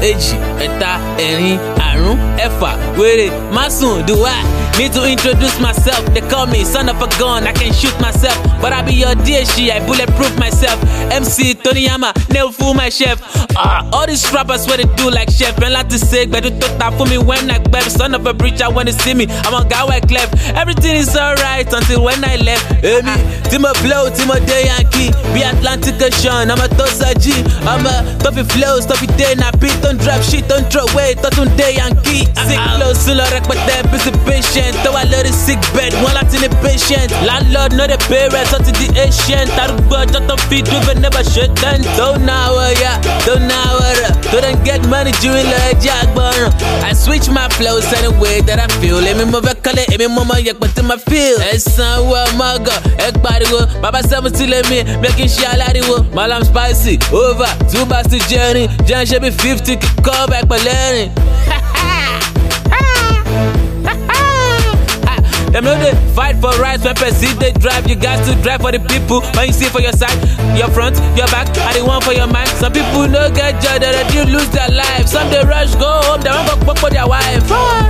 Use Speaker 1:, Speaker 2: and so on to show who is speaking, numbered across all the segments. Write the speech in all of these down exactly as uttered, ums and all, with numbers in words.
Speaker 1: èjì, ẹ̀ta, ẹ̀rin, àrún, ẹ̀fà, wèrè, másùn, duwà. Need to introduce myself. They call me son of a gun. I can shoot myself, but I be your D H, I bulletproof myself. M C Tony Yama, nail fool my chef. Ah, all these rappers what they do like chef. And like to say, but do talk for me when I grab. Son of a preacher wanna see me. I'm a guy like left. Everything is alright until when I left. Hey, me, Timo Blow, Timo Day Yankee. Be Atlantic Ocean. I'm a Tosa G. I'm a Toffee Flow, Toffee Day. Na beat don't drop shit, don't throw away. Totun Day Yankee. Sick flow, solo rec, but they're busy patient. Though I love the sick bed, one lot in the patient. Landlord, not the parents, up to the ancient. Tarugo, just on feet, we never shut down. Don't know, yeah, don't know, don't get money, doing like Jack Burner. I switch my flows any way that I feel. Let me move a color, let me move my yak, but in my feel. It's some well, my god, everybody go. Baba seven to let me, making sure I like it. Malam spicy, over, two bars to journey. John should be fifty, call back by learning. Them know they fight for rights when perceive they drive. You got to drive for the people. When you see for your side, your front, your back, I the one for your mind. Some people no get joy, they do lose their life. Some they rush, go home, they won't go fuck for their wife.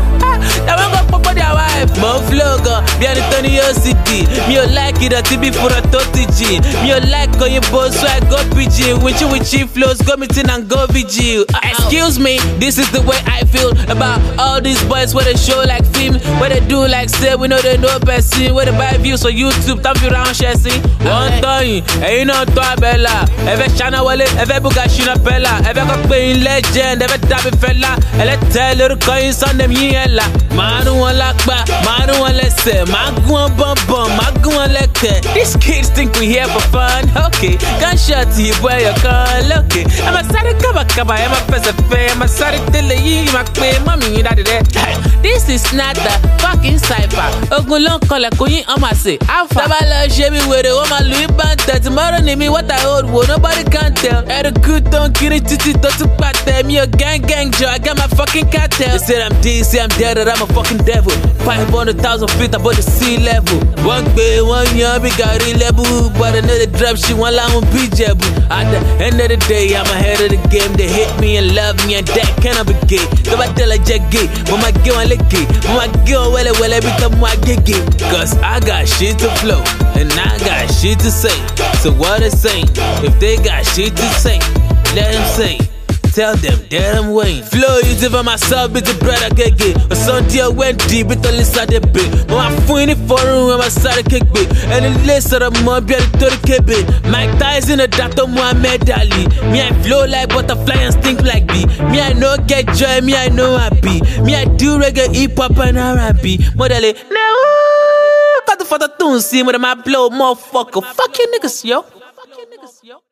Speaker 1: They won't go fuck for their wife. Mon vlogger, bien the Tony O C D. Me you like it, a T B for a thirty G. Me you like on your boss, so I go P G. When you with chief flows, go meeting and go V G. Excuse me, this is the way I feel about all these boys where they show like film, where they do like say we know they know person, where they buy views on YouTube, top you round chasing. One time, and you know to a bella. Ever China Wale, ever Bugashina Bella, ever got paying legend, ever Dabi fella, and let tell little coins on them yella. Manu one lakba, Manu one let's say, Magu one bum bum, Magu one like these kids think we here for fun, okay. Gunshot to you, boy, you call, okay. I'm a sorry kaba kaba, I'm a person fair, I'm a sorry tell you, my pay, mommy, you know that. This is not the fucking cipher. Ogulon call a queen on my say. Alpha. Tabala Jimmy with it, my Louis Banta. Tomorrow, name me what I hold, well, nobody can tell. At a good don't get it to to pat them. Me a gang gang Joe, I got my fucking cartel. They said I'm D C, I'm dead, I'm a fucking devil. five hundred thousand feet above the sea level. One day, one year, we got a level. But another drop, she one line on P J. At the end of the day, I'm ahead of the game. They hate me and love me, and that cannot be gay. So I tell a jack gay, but my girl, I like it. But my girl, well, well, every time I get it. Cause I got shit to flow, and I got shit to say. So what they saying? If they got shit to say, let them say. Tell them that I'm waiting. Flow easy for myself, it's a brother get get. A son deal went deep, it's only side the bit. But I'm funny for room, I'm a side kick bit. And the list of the mob, yeah, the thirty K bit. Mike Tyson, a doctor, Muhammad Ali. Me, I flow like butterfly and stink like bee. Me, I know get joy, me, I know happy. Me, I do reggae, hip hop, and R and B. Model no. Got the photo tune, see, with my blow, motherfucker. Fuck you niggas, yo. Fuck you niggas, yo.